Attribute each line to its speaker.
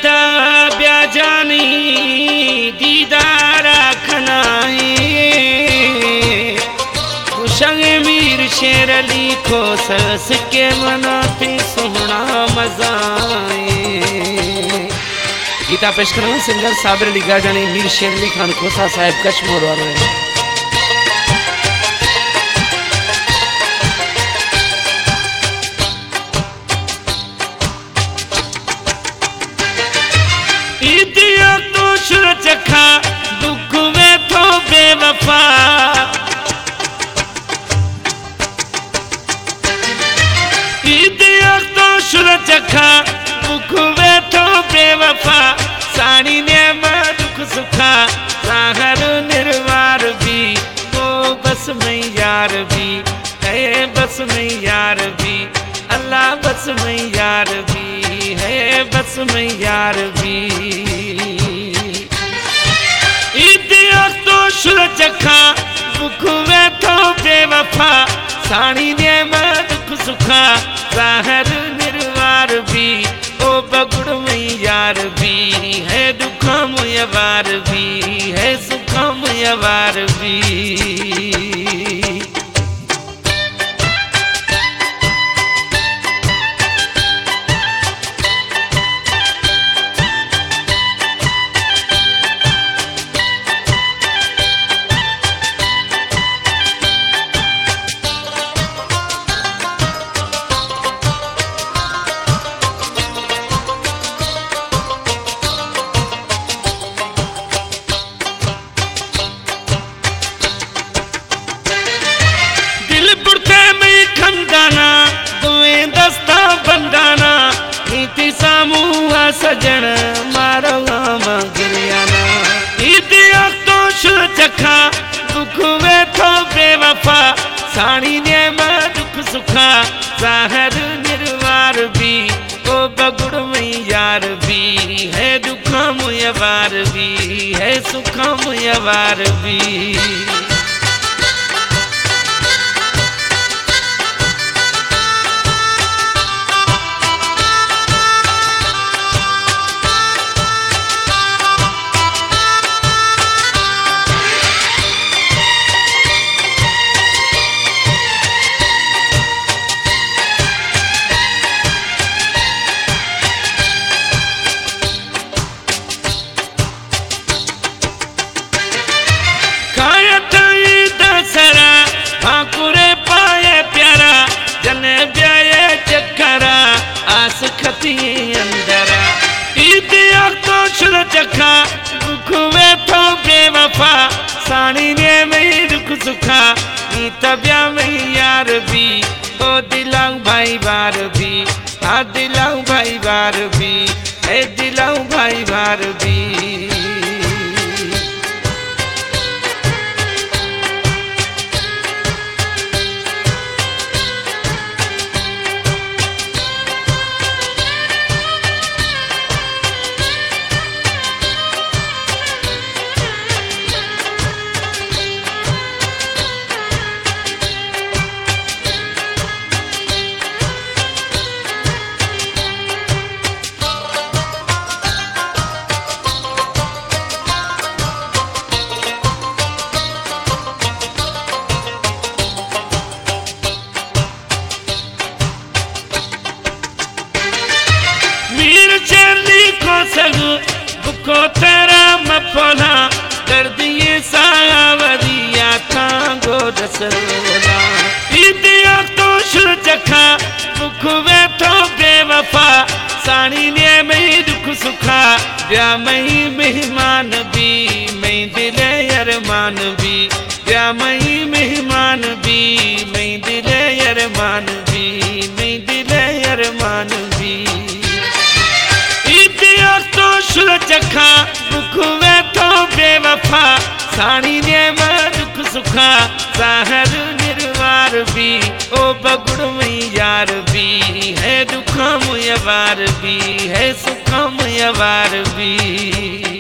Speaker 1: था ब्याजानी दीदारा खनाई कुशंग मीर शेर अली को सस के मनाते सोना मजाए। गीता पेश करूँ सिंगर साबिर अली गाजानी मीर शेर अली खान खोसा साहब कश्मीर वाले। चखा दुख में थो बेवफा तो शुर चखा दुख में थो बेवफा साड़ी ने दुख सुखा साहर निर्वार भी वो बस में यार भी है बस में यार भी अल्लाह बस में यार भी है बस में यार भी। तो शुर चखा दुख वे थो बेवफा साड़ी ने दुख सुखा साहर निर्वार भी ओ बगुड़ में यार भी है दुखम यवार भी है सुखम यवार भी। सजन मारो गिरियाना तो शुर चखा दुख वे थो बेवफा साड़ी ने दुख सुखा साहर निर्वार भी ओ बगुड़ में यार भी है दुखम यवार भी है सुखम यवार भी। चखा दुख में थो बेवफा साड़ी ने में दुख सुखा तबिया में यार भी ओ दिलाऊ भाई बार भी आ दिलाऊ भाई बार भी ए दिलाऊ भाई बार भी। को तेरा मफोला कर दिए सावरिया थांगो रसोला दिया तो शुर चखा दुख वे थो बेवफा साड़ी ने में दुख सुखा ब्या मई मेहमान भी मैं दिले अरमान भी ब्या मई मेहमान भी मैं दिले अरमान भी मैं दिले अरमान भी। तो शुर चखा दुख वे थो बेवफा साड़ी ने दुख सुखा साहर निर्वार भी ओ बगुड़ में यार भी है दुखम यवार भी है सुखम यवार भी।